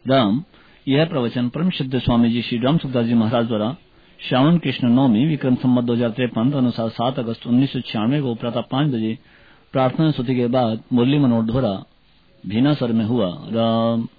राम। यह प्रवचन परम सिद्ध स्वामी जी श्री राम सुखदास जी महाराज द्वारा श्रावण कृष्ण नवमी विक्रम संवत 2053 अनुसार 7 अगस्त 1996 को प्रातः 5 बजे प्रार्थना स्तुति के बाद मुरली मनोहर धोरा भीनासर में हुआ। राम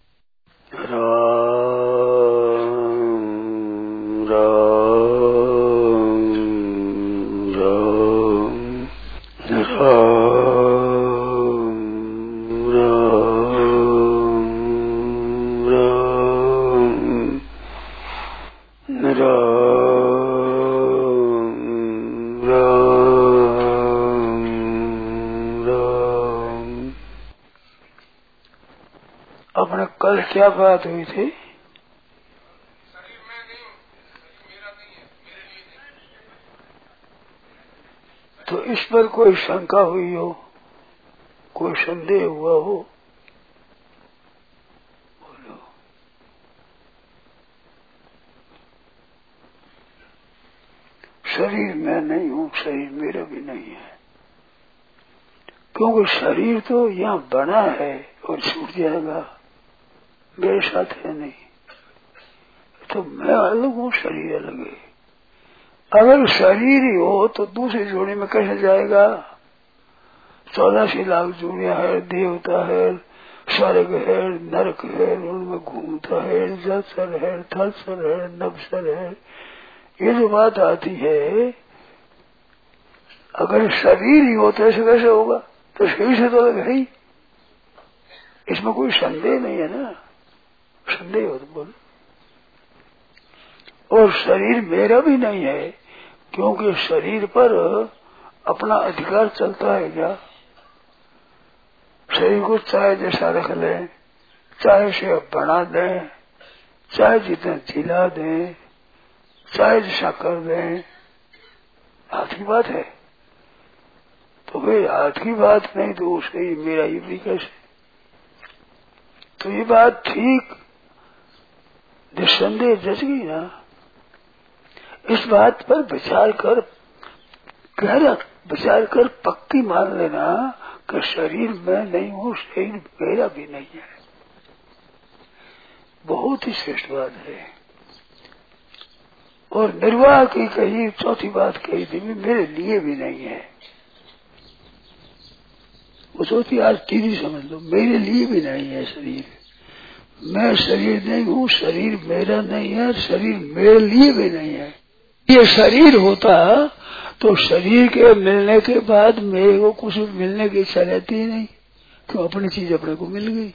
अपने कल क्या बात हुई थी? तो इस पर कोई शंका हुई हो, कोई संदेह हुआ हो? बोलो। शरीर मैं नहीं हूँ, शरीर मेरा भी नहीं है, क्योंकि शरीर तो यहाँ बना है और छूट जाएगा, मेरे साथ है नहीं। तो मैं अलग हूँ, शरीर अलग है। अगर शरीर ही हो तो दूसरी जोड़ी में कैसे जाएगा? 84 लाख जोड़ियां है, देवता है, स्वर्ग है, नरक है, उनमें घूमता है, जलसर है, थलसर है, नभसर है। ये जो बात आती है, अगर शरीर ही हो तो ऐसे कैसे होगा? तो शरीर से तो अलग है ही, इसमें कोई संदेह नहीं है ना। संदेह हो तो बोलो। और शरीर मेरा भी नहीं है, क्योंकि शरीर पर अपना अधिकार चलता है क्या? शरीर को चाहे जैसा रख लें, चाहे से बना दें, चाहे जितना झिला दें, चाहे जैसा कर दें, हाथ की बात है। तो भाई हाथ की बात नहीं तो उससे मेरा ये भी कैसे? तो ये बात ठीक निसंदेह जच गई ना। इस बात पर विचार कर, गहरा विचार कर पक्की मान लेना कि शरीर मैं नहीं हूँ, शरीर मेरा भी नहीं है। बहुत ही श्रेष्ठ बात है। और निर्वाह की कही चौथी बात कही थी, मेरे लिए भी नहीं है। वो चौथी आज तीसरी समझ लो, मेरे लिए भी नहीं है शरीर। मैं शरीर नहीं हूँ, शरीर मेरा नहीं है, शरीर मेरे लिए भी नहीं है। ये शरीर होता तो शरीर के मिलने के बाद मेरे को कुछ मिलने की इच्छा रहती ही नहीं, क्यों? अपनी चीज अपने को मिल गई।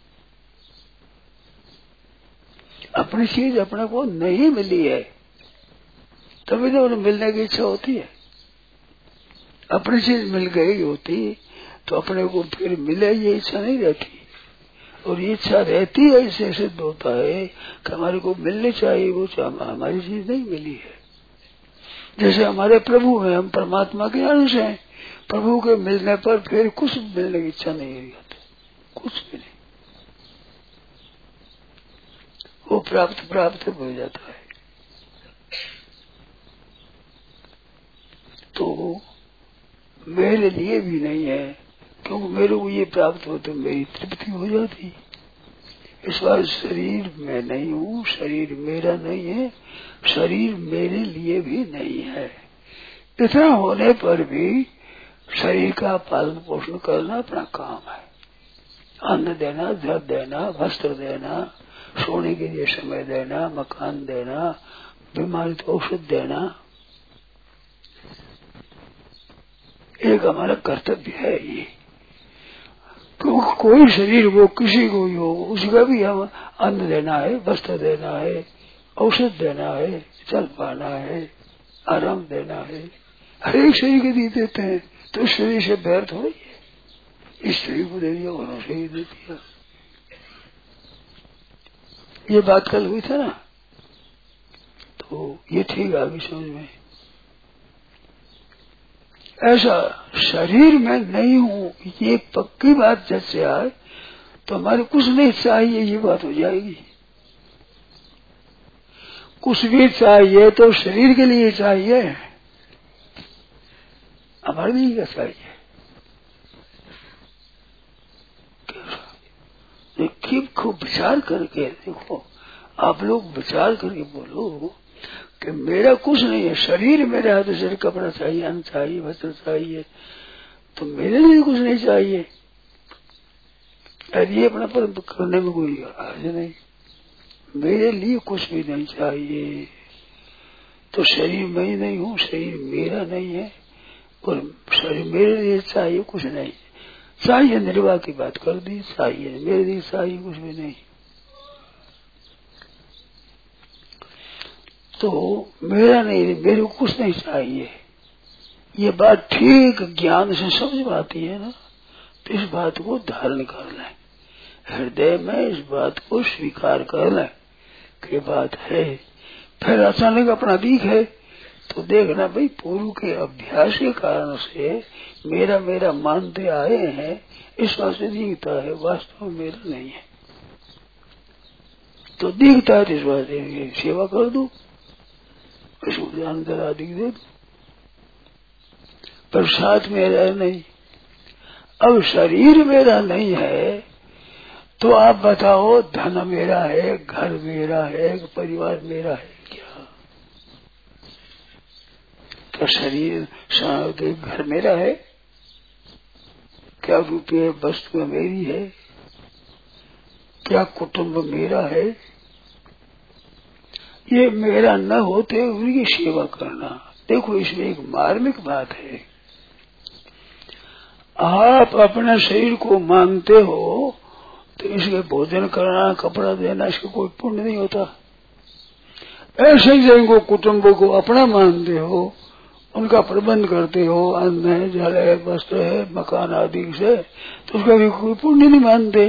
अपनी चीज अपने को नहीं मिली है, तभी तो उन्हें मिलने की इच्छा होती है। अपनी चीज मिल गई होती तो अपने को फिर मिले ये इच्छा नहीं रहती। और ये इच्छा रहती है, इससे सिद्ध होता है कि हमारे को मिलनी चाहिए, वो हमारी चीज नहीं मिली है। जैसे हमारे प्रभु हैं, हम परमात्मा के अंश हैं, प्रभु के मिलने पर फिर कुछ मिलने की इच्छा नहीं रहती, कुछ भी नहीं, वो प्राप्त हो जाता है। तो मेरे लिए भी नहीं है, क्योंकि मेरे को ये प्राप्त हो तो मेरी तृप्ति हो जाती। इस बार शरीर मैं नहीं हूँ, शरीर मेरा नहीं है, शरीर मेरे लिए भी नहीं है। इतना होने पर भी शरीर का पालन पोषण करना अपना काम है। अन्न देना, धन देना, वस्त्र देना, सोने के लिए समय देना, मकान देना, बीमारी तो औषध देना, एक हमारा कर्तव्य है ये। क्योंकि कोई शरीर वो किसी को ही हो, उसका भी हम अन्न देना है, वस्त्र देना है, औषध देना है, चल पाना है, आराम देना है, हर एक शरीर के दिए देते हैं। तो इस शरीर से बैर थोड़ी है, इस शरीर को दे दिया, वह शरीर दे दिया। ये बात कल हुई था ना, तो ये ठीक आगे समझ में। ऐसा शरीर में नहीं हूँ, ये पक्की बात जब से आए तो हमारे कुछ नहीं चाहिए, ये बात हो जाएगी। कुछ भी चाहिए तो शरीर के लिए चाहिए, हमारे लिए क्या चाहिए? खूब विचार करके देखो, आप लोग विचार करके बोलो कि मेरा कुछ नहीं है, शरीर मेरा है तो शरीर कपड़ा चाहिए, अन्न चाहिए, वस्त्र चाहिए, तो मेरे लिए कुछ नहीं चाहिए। ये अपना पर करने में कोई हर्ज नहीं, मेरे लिए कुछ भी नहीं चाहिए। तो शरीर मैं ही नहीं हूँ, शरीर मेरा नहीं है, और शरीर मेरे लिए चाहिए कुछ नहीं चाहिए। निर्वाह की बात कर दी, चाहिए मेरे लिए चाहिए कुछ भी नहीं। तो मेरा नहीं, मेरे को कुछ नहीं चाहिए, ये बात ठीक ज्ञान से समझ में आती है ना, तो इस बात को धारण कर लें, हृदय में इस बात को स्वीकार कर लें कि बात है। फिर अचानक अपना दिख है तो देखना भाई, पूर्व के अभ्यास के कारण से मेरा मेरा मानते आए हैं, इस बात से दिखता है, वास्तव में मेरा नहीं है। तो दिखता है, इस बात से सेवा कर दो, इसको जानकर आदि दे दो, पर साथ में रह नहीं। अब शरीर मेरा नहीं है तो आप बताओ, धन मेरा है, घर मेरा है, परिवार मेरा है क्या? क्या शरीर घर मेरा है? क्या रुपये वस्तु मेरी है? क्या कुटुंब मेरा है? ये मेरा न होते उनकी सेवा करना। देखो, इसमें एक मार्मिक बात है। आप अपने शरीर को मानते हो तो इसके भोजन करना, कपड़ा देना, इसका कोई पुण्य नहीं होता। ऐसे ही जिनको कुटुंब को अपना मानते हो, उनका प्रबंध करते हो, अन्न है, जल है, वस्त्र है, मकान आदि से, तो उसका भी कोई पुण्य नहीं मानते।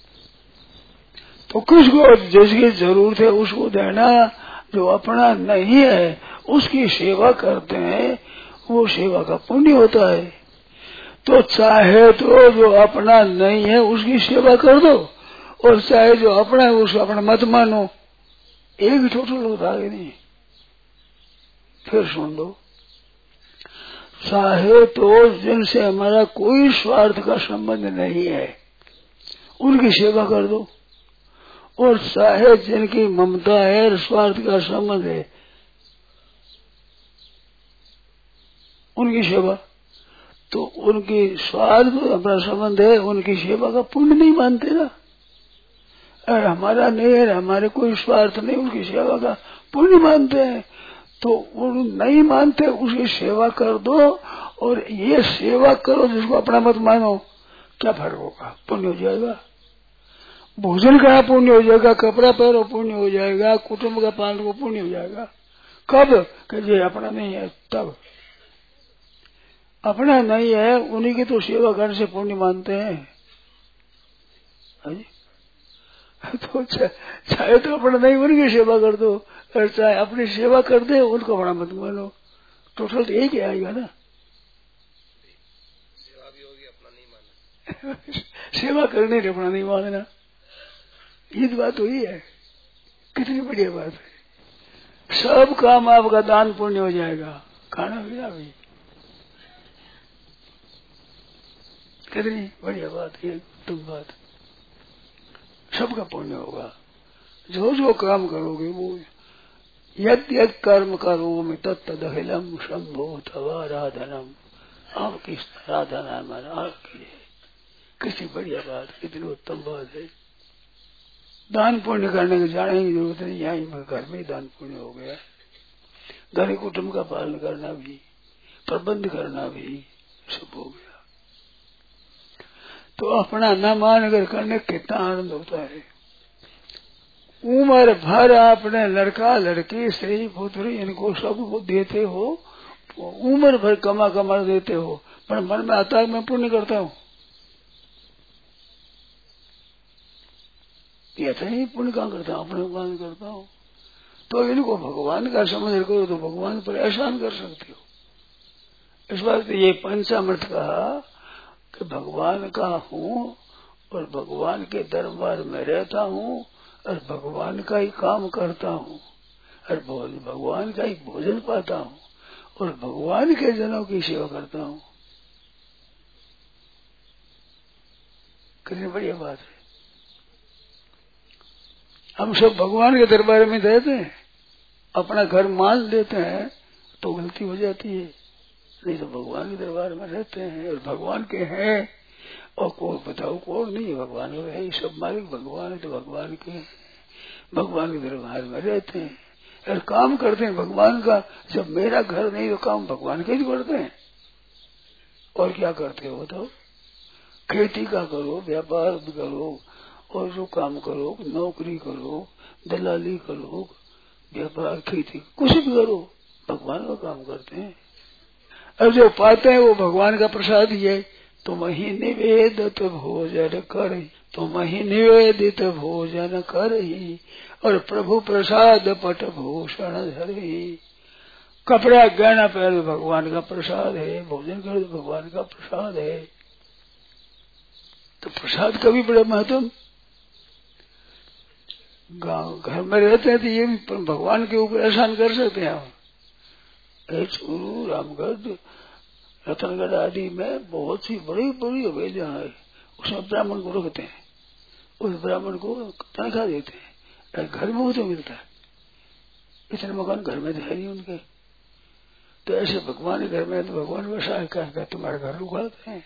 तो किसको जिसकी जरूरत है उसको देना, जो अपना नहीं है उसकी सेवा करते हैं, वो सेवा का पुण्य होता है। तो चाहे तो जो अपना नहीं है उसकी सेवा कर दो, और चाहे जो अपना है उसको अपना मत मानो, एक ही टोटल होता है नहीं। फिर सुन लो, चाहे तो जिनसे हमारा कोई स्वार्थ का संबंध नहीं है उनकी सेवा कर दो, और चाहे जिनकी ममता है और स्वार्थ का संबंध है उनकी सेवा, तो उनकी स्वार्थ अपना संबंध है, उनकी सेवा का पुण्य नहीं मानते ना। अरे हमारा नहीं है, हमारे कोई स्वार्थ नहीं, उनकी सेवा का पुण्य मानते हैं। तो उन नहीं मानते उसकी सेवा कर दो, और ये सेवा करो जिसको अपना मत मानो, क्या फर्क होगा? पुण्य हो जाएगा। भोजन का पुण्य हो जाएगा, कपड़ा पहनो पुण्य हो जाएगा, कुटुंब का पालन को पुण्य हो जाएगा। कब? कि ये अपना नहीं है तब। अपना नहीं है उन्हीं की तो सेवा करने से पुण्य मानते हैं। तो चाहे तो अपना नहीं उनकी सेवा कर दो, और चाहे अपनी सेवा कर दे उनको अपना मत मानो, टोटल तो एक ही आएगा ना। सेवा भी होगी, अपना नहीं मानना। सेवा करने से अपना नहीं मानना, ये तो बात हुई है। कितनी बढ़िया बात है। सब काम आपका दान पुण्य हो जाएगा, खाना पीना भी। कितनी बढ़िया बात है, उत्तम बात। सबका पुण्य होगा, जो जो काम करोगे वो। यद यद कर्म करोमि तत्तदखिलम शंभो तव आराधनम। आपकी आराधना हमारा आपकी है। कितनी बढ़िया बात, कितनी उत्तम बात है। दान पुण्य करने की जाने की जरूरत नहीं, यहाँ घर में दान पुण्य हो गया। घर कुटुंब का पालन करना भी, प्रबंध करना भी सब हो गया। तो अपना न मान कर करने कितना आनंद होता है। उम्र भर आपने लड़का लड़की स्त्री पुत्री इनको सब देते हो, उम्र भर कमा कमा देते हो, पर मन में आता है मैं पुण्य करता हूँ, ऐसा ही पुण्य कहाँ करता हूँ, अपने भगवान करता हूँ। तो इनको भगवान का समझ करो तो भगवान पर एहसान कर सकते हो। इस बात ये पंचामृत कहा कि भगवान का हूँ और भगवान के दरबार में रहता हूँ और भगवान का ही काम करता हूँ और भगवान का ही भोजन पाता हूँ और भगवान के जनों की सेवा करता हूँ। कितनी बढ़िया बात है। हम सब भगवान के दरबार में रहते हैं, अपना घर मान लेते हैं तो गलती हो जाती है। नहीं तो भगवान के दरबार में रहते हैं और भगवान के हैं, और कौन बताओ कौन नहीं है, भगवान के है, सब मालिक भगवान है, तो भगवान के भगवान के दरबार में रहते हैं और काम करते हैं भगवान का। जब मेरा घर नहीं तो काम भगवान के ही करते हैं। और क्या करते हो बताओ? खेती का करो, व्यापार भी करो, और जो काम करो, नौकरी करो, दलाली करो, व्यापार खेती कुछ भी करो, भगवान का काम करते हैं। और जो पाते हैं वो भगवान का प्रसाद ही है। तुम ही निवेदित भोजन कर, तुम ही निवेदित भोजन कर, और प्रभु प्रसाद पट भूषण धरे। कपड़ा गहना पहन भगवान का प्रसाद है, भोजन कर भगवान का प्रसाद है। तो प्रसाद का भी बड़ा महत्व। गांव घर में रहते हैं तो ये भी भगवान के ऊपर एहसान कर सकते हैं हम। चूरू, रामगढ़, रतनगढ़ आदि में बहुत सी बड़ी बड़ी हवेलियां है, उसमें ब्राह्मण को रखते हैं, उस ब्राह्मण को तनख्वाह देते हैं, घर में वो तो मिलता है। इतने मकान घर में तो है नहीं उनके। तो ऐसे भगवान के घर में तो भगवान वैसा क्या तुम्हारे घर रुकाते हैं,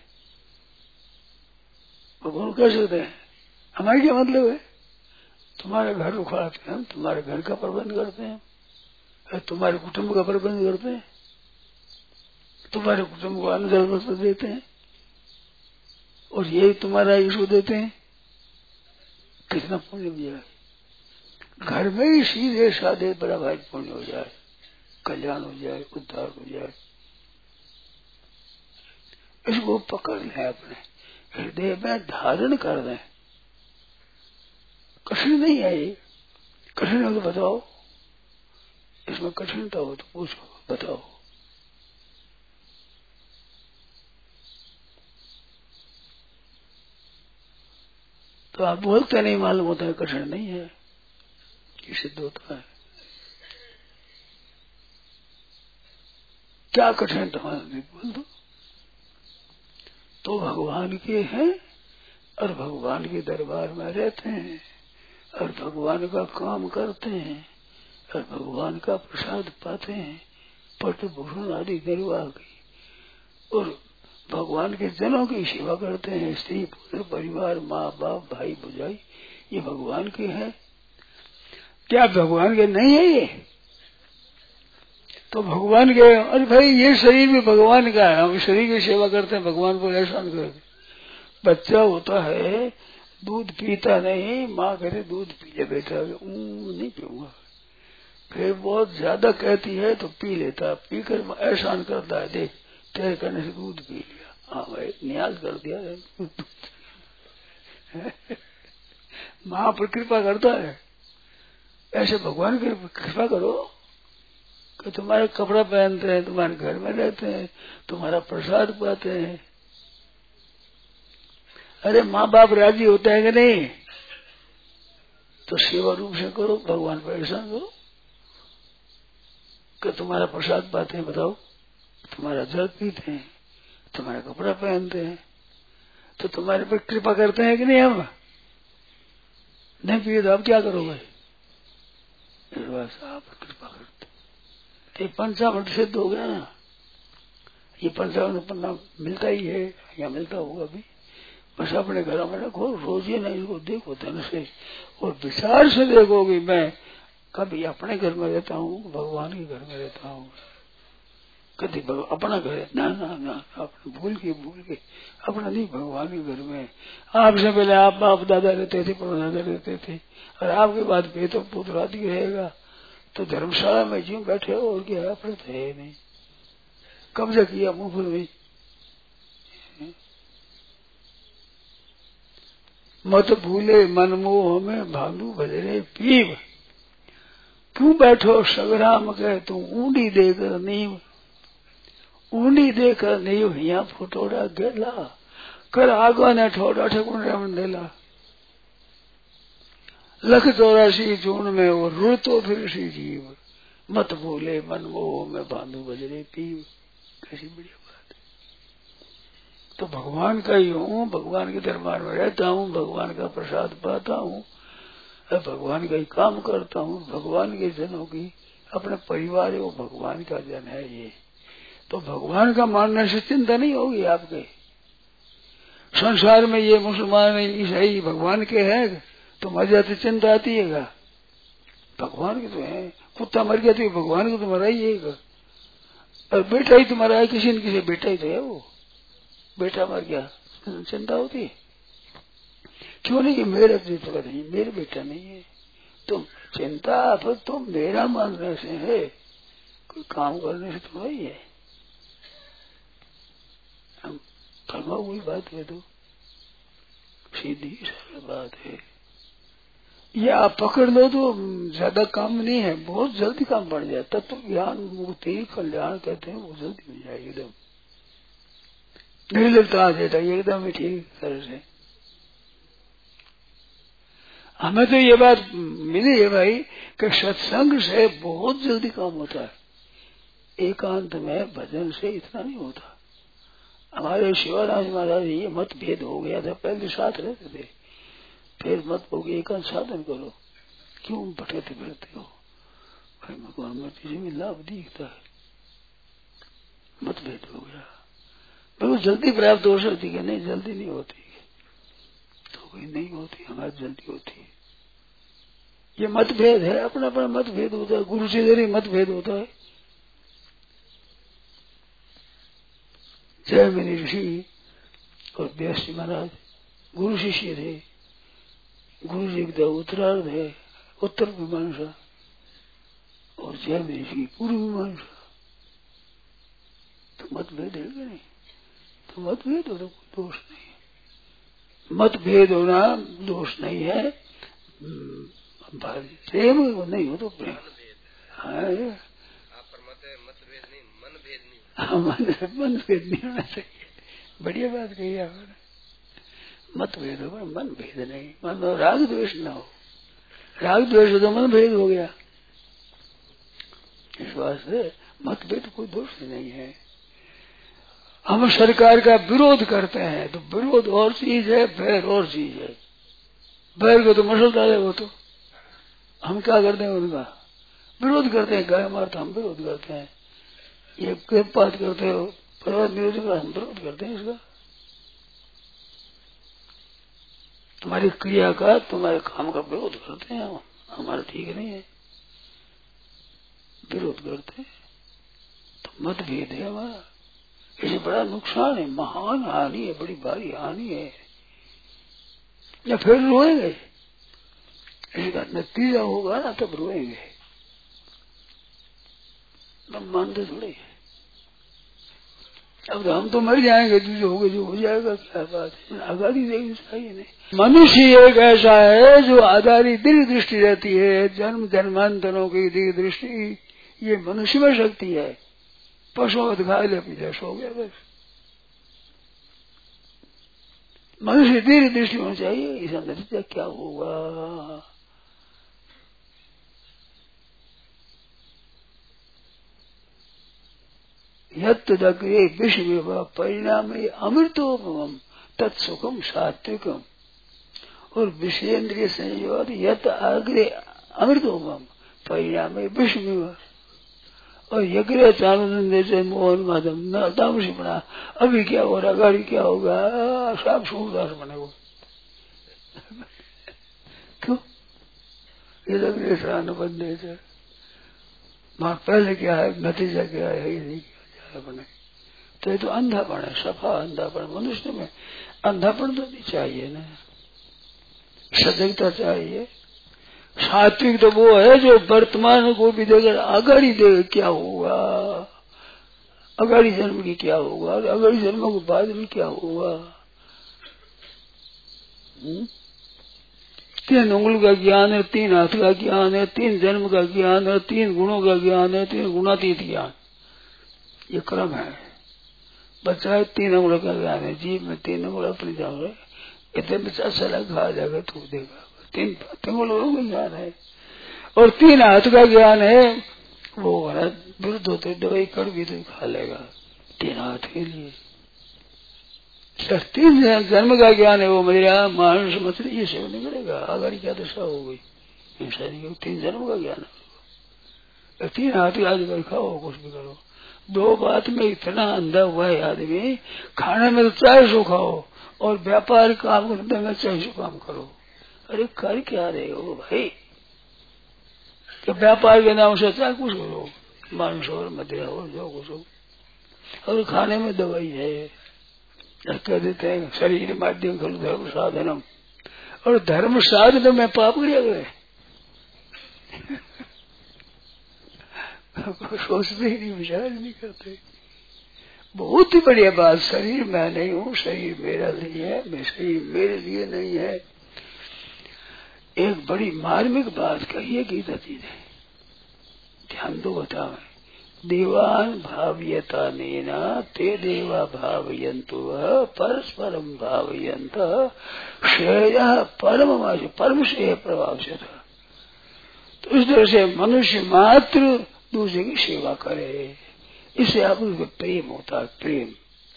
भगवान कह सकते हैं हमारे क्या मतलब है? तुम्हारे घर रुकाते हैं, हम तुम्हारे घर का प्रबंध करते हैं, तुम्हारे कुटुंब का प्रबंध करते हैं, तुम्हारे कुटुंब को अन्न जल वस्त्र देते हैं, और यही तुम्हारा यीशु देते हैं। कितना पुण्य हो जाए, घर में ही सीधे साधे बड़ा भाई पुण्य हो जाए, कल्याण हो जाए, उद्धार हो जाए। इसको पकड़ लें, अपने हृदय में धारण कर दें। कठिन नहीं है ये, कठिन हो तो बताओ, इसमें कठिनता हो तो पूछो, बताओ। तो आप बोलते नहीं, मालूम होता है कठिन नहीं है, ये सिद्ध होता है। क्या कठिन तुम्हारा बोल दो। तो भगवान के हैं और भगवान के दरबार में रहते हैं और भगवान का काम करते हैं और भगवान का प्रसाद पाते हैं, पट भूषण आदि निर्वाह की, और भगवान के जनों की सेवा करते हैं, स्त्री पुत्र परिवार माँ बाप भाई भुजाई, ये भगवान के हैं। क्या भगवान के नहीं है ये? तो भगवान के, अरे भाई ये शरीर भी भगवान का है, हम शरीर की सेवा करते हैं, भगवान को एहसान करते। बच्चा होता है दूध पीता नहीं, माँ कहते दूध पी ले बेटा, नहीं पीऊंगा, फिर बहुत ज्यादा कहती है तो पी लेता, पीकर एहसान करता है, देख तेरे करने से दूध पी लिया, हाँ भाई न्याज कर दिया माँ पर कृपा करता है। ऐसे भगवान की कृपा करो कि तुम्हारे कपड़ा पहनते हैं, तुम्हारे घर में रहते हैं, तुम्हारा प्रसाद पाते हैं। अरे माँ बाप राजी होते हैं कि नहीं? तो सेवा रूप से करो, भगवान पर एहसान करो कि तुम्हारा प्रसाद पाते हैं। बताओ, तुम्हारा जल पीते हैं, तुम्हारा कपड़ा पहनते हैं, तो तुम्हारे पर कृपा करते हैं कि नहीं? हम नहीं पिए तो आप क्या करोगे? इस बात से आप कृपा करते। ये पंचामृत सिद्ध हो गया ना, ये पंचामृत पन्ना मिलता ही है, या मिलता होगा भी, बस अपने घरों में रखो, रोज ही नहीं इसको देखो धन से और विचार से देखोगे। मैं कभी अपने घर में रहता हूँ, भगवान के घर में रहता हूँ, कभी अपना घर है ना ना ना, अपने भूल के अपना नहीं, भगवान के घर में। आपसे पहले आप बाप दादा रहते थे, परदादा रहते थे, और आपके बाद पे तो पुत्र आदि रहेगा। तो धर्मशाला में क्यों बैठे हो, और क्या अपने तो है नहीं, कब्जा किया मुंह पर भी। मत भूले मनमोह में भालू भजरे पीव, क्यों बैठो सगराम के तू ऊंडी देकर नीव, ऊंडी देकर नीव हिया फुटोड़ा गेला, कर आगा ने ठोड़ा ठकुन रमन देला। लख 84 जून में वो रुड़ तो फिर सी जीव, मत भूले मनमोह में भालू भजरे पीव। कैसी बढ़िया बात है। तो भगवान का ही हूँ, भगवान के दरबार में रहता हूँ, भगवान का प्रसाद पाता हूँ, भगवान का ही काम करता हूँ, भगवान के जनों की, अपने परिवार है वो भगवान का जन है ये, तो भगवान का मानने से चिंता नहीं होगी आपके। संसार में ये मुसलमान ईसाई भगवान के हैं तो मर जाते चिंता आती है, भगवान के तो है। कुत्ता मर गया तो भगवान को तो मरा ही है, और बेटा ही तुम्हारा है, किसी न किसी बेटा ही तो है, वो बेटा मर गया चिंता होती है क्यों नहीं कि मेरे बेटा नहीं, मेरे बेटा नहीं है, तुम चिंता तो तुम मेरा मानने से है, कोई काम करने से तो वही है। हम फरमा हुई बात है तो सीधी सरल बात है, ये आप पकड़ लो तो ज्यादा काम नहीं है, बहुत जल्दी काम बढ़ जाए। तत्व ज्ञान मुक्ति कल्याण कहते हैं, वो जल्दी मिल जाएगी, एकदम नहीं लगता आ जाता एकदम ही ठीक तरह से। हमें तो ये बात मिली है भाई कि सत्संग से बहुत जल्दी काम होता है, एकांत में भजन से इतना नहीं होता। हमारे शिवानंद महाराज ये मतभेद हो गया था, पहले साथ रहते थे, फिर मत हो गया एकांत साधन करो, क्यों भटकते फिरते हो भाई, भगवान में किसी में लाभ दिखता है, मतभेद हो गया। बिल्कुल जल्दी प्राप्त हो सकती है, नहीं जल्दी नहीं होती, तो कोई नहीं होती, हमारी जल्दी होती है। ये मतभेद है, अपना अपना मतभेद होता है, गुरु से जरिए मतभेद होता है। जयमिनी ऋषि और व्यास जी महाराज गुरु शिष्य थे, गुरु जी का उत्तरार्ध है उत्तर मीमांसा, और जयमिनी ऋषि पूर्व मीमांसा, तो मतभेद है कि नहीं? तो मतभेद हो तो कोई दोष नहीं है, मतभेद होना दोष नहीं है, प्रेम नहीं हो तो प्रेम। हाँ मतभेद नहीं होना चाहिए, बढ़िया बात कही आपने, मतभेद हो मन भेद नहीं, मन राग द्वेष न हो, राग द्वेष हो तो मन भेद हो गया। इस वास्ते मतभेद कोई दोष नहीं है। हम सरकार का विरोध करते हैं तो विरोध और चीज है, बैर और चीज है। बैर को तो मसलता है, वो तो हम क्या करते हैं, उनका विरोध करते हैं, गाय मारता हम विरोध करते हैं, ये बात करते हो पर्वत विरोध का हम विरोध करते हैं इसका। तुम्हारी क्रिया का तुम्हारे काम का विरोध करते हैं, हमारा ठीक नहीं है, विरोध करते हैं, तो मतभेद है हमारा, इसे बड़ा नुकसान है, महान हानि है, बड़ी भारी हानि है, या फिर रोएंगे, इसका नतीजा होगा ना तब रोएंगे, हम मानते थोड़े। अब हम तो मर जाएंगे, जो होगा जो हो जाएगा, क्या बात है, आजादी देनी चाहिए नहीं। मनुष्य एक ऐसा है जो आजादी दीर्घ दृष्टि रहती है, जन्म जन्मांतरों की दीर्घ दृष्टि, ये मनुष्य में शक्ति है। पशुओं को दिखा ले अपनी जैसा हो गया बस, मनुष्य दीर्घ दृष्टि होनी चाहिए, इसका नतीजा क्या होगा। यत्तदग्रे विषमेव परिणाम अमृतोपम तत्सुखम सात्विकम, और विषयेन्द्रिय संयोग यत अग्रे अमृतोपम परिणाम विषमेव, और यज्ञ चानंद जैसे मोहन माधव न तामसी बना, अभी क्या हो रहा, गाड़ी क्या होगा, सब सूरदास बने वो क्यों, ये लग्न शान बंदे थे, वहां पहले क्या है, नतीजा क्या है, ये नहीं बने, तो ये तो अंधापन है, सफा अंधापन। मनुष्य में अंधापन तो नहीं चाहिए ना, सजगता चाहिए। सात्विक तो वो है जो वर्तमान को भी देकर अगाड़ी देगा क्या होगा, अगाड़ी जन्म की क्या होगा, और अगाड़ी जन्म के बाद में क्या होगा। 3 उंगल का ज्ञान है, 3 हाथ का ज्ञान है, 3 जन्म का ज्ञान है, 3 गुणों का ज्ञान है, 3 गुणातीत ज्ञान, ये क्रम है। बच्चा है 3 उंगल का ज्ञान है, जीव में 3 उंगल अपनी जाओगे, इतने बच्चा सला खा जाएगा, थूक देगा, 3 उंगलों का ज्ञान है। और 3 हाथ का ज्ञान है, वो विरुद्ध होते दवाई कड़वी तो खा लेगा 3 हाथ के लिए। 3 जन्म का ज्ञान है, वो मेरा मांस मछली ये सेवन नहीं करेगा, आगाड़ी क्या दशा हो गई। ये शरीर 3 जन्म का ज्ञान है। 3 हाथी आज खाओ, कुछ भी करो। 2 बात में इतना अंधा हुआ है आदमी, खाने में तो 400 खाओ और व्यापार काम करने में 400 काम करो। अरे कर क्या रहे हो भाई? कि व्यापार के नाम से चाहे कुछ करो, मांस और मदिरा हो, जो कुछ हो, और खाने में दवाई है। कह देते हैं शरीर माध्यम खलु धर्म साधनम, और धर्म साधन में पाप किया गए। सोचते ही नहीं, विचार नहीं करते। बहुत ही बढ़िया बात, शरीर मैं नहीं हूँ, शरीर मेरा नहीं है, मैं शरीर मेरे लिए नहीं है। एक बड़ी मार्मिक बात कही है गीता जी ने, ध्यान दो बताओ। देवान भावयता नेना ते देवा भावयन्तु परस्परम भावयन्त श्रेय परम श्रेय प्रभाव से था। तो इस तरह से मनुष्य मात्र दूसरे की सेवा करे, इससे आप प्रेम होता है। प्रेम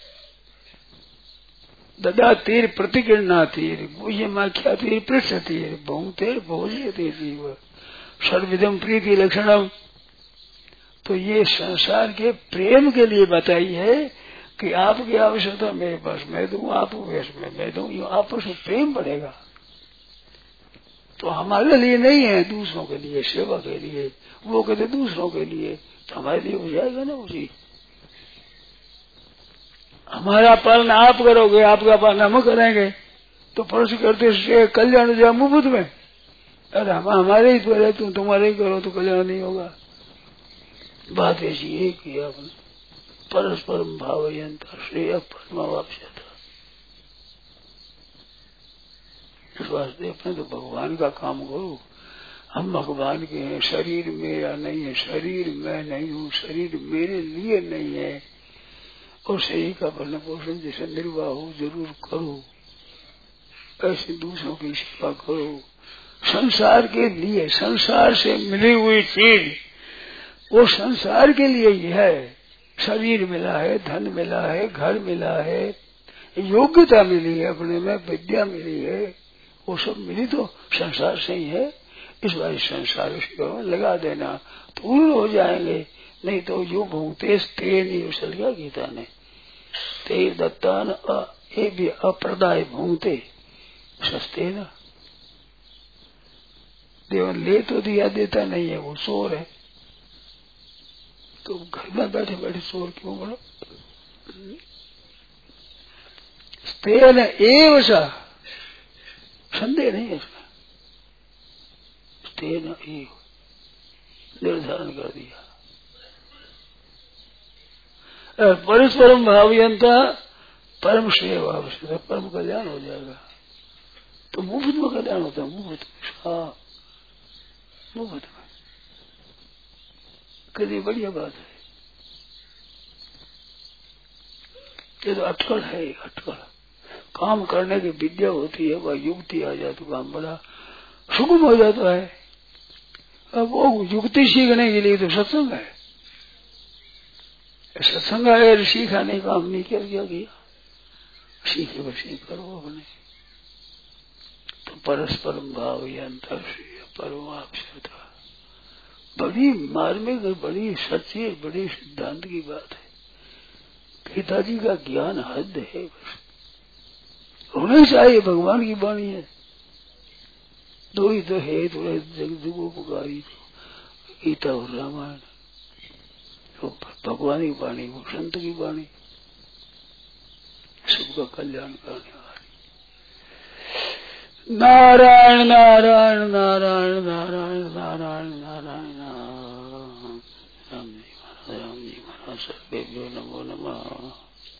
ददा तीर प्रतिकीर्णा तीर गुह्यमाख्या तीर पृष्ठ तीर भोंगतेर भोज्यते जीव सर्वविधम प्रीति लक्षणम। तो ये संसार के प्रेम के लिए बताई है कि आपकी आवश्यकता मेरे पास मैं दूं, आप मैं दूं, ये आपस में प्रेम बढ़ेगा। तो हमारे लिए नहीं है, दूसरों के लिए, सेवा के लिए। वो कहते दूसरों के लिए, तो हमारे लिए हो जाएगा ना उसी। हमारा पालन आप करोगे, आपका पालन हम करेंगे, तो परस करते कल्याण हो जाए मुफ्त में। अरे हम हमारे ही तो तुम तुम्हारे ही करो तो कल्याण नहीं होगा। बात ऐसी है कि आपने परस्परम भावयंता श्रेय परमावाप्स्यता। इस वास्ते अपने तो भगवान का काम करो। हम भगवान के हैं, शरीर मेरा नहीं है, शरीर मैं नहीं हूँ, शरीर मेरे लिए नहीं है। और शरीर का भरण पोषण जैसे निर्वाह हो जरूर करो, ऐसे दूसरों की सेवा करो। संसार के लिए, संसार से मिली हुई चीज वो संसार के लिए ही है। शरीर मिला है, धन मिला है, घर मिला है, योग्यता मिली है, अपने में विद्या मिली है, वो सब मिली तो संसार से ही है। इस बार संसार में लगा देना तो पूर्ण हो जाएंगे। नहीं तो यो भूते ते नहीं उछल गया गीता ने, ते दत्तान ये भी अप्रदाय भूते सस्ते ना। देव ले तो दिया, देता नहीं है, वो चोर है। तो घर में बैठे बैठे चोर क्यों बनो? तेन एव सा, संदेह नहीं है इसमें। तेन एव निर्धारण कर दिया। परस्परम भावयंता परम श्रेय भाव से परम कल्याण हो जाएगा। तो मुफ्त में कल्याण होता है, मुफ्त में। हाँ, मुफ्त में कितनी बढ़िया बात है। ये तो अटकल है, अटकल काम करने की विद्या होती है, वह युक्ति आ जाए तो काम बड़ा सुगम हो जाता है। अब वो युक्ति सीखने के लिए तो सत्संग है। सत्संग है, सीखा नहीं, काम नहीं किया गया, सीखे बस करो अपने। तो परस्परम भाव अंतर परमाप्स्यता बड़ी मार्मिक, बड़ी सच्ची, बड़ी सिद्धांत की बात है। पिताजी का ज्ञान हद है, बस होना चाहिए। भगवान की वाणी है, दो ही तो है, थोड़े जगदुपकारी गीता और रामायण। तो भगवान की वाणी, वो संत की वाणी, सबका कल्याण करने वाली। नारायण नारायण नारायण नारायण नारायण नारायण राम जी महाराज सर्वेभ्यो नमो नमः।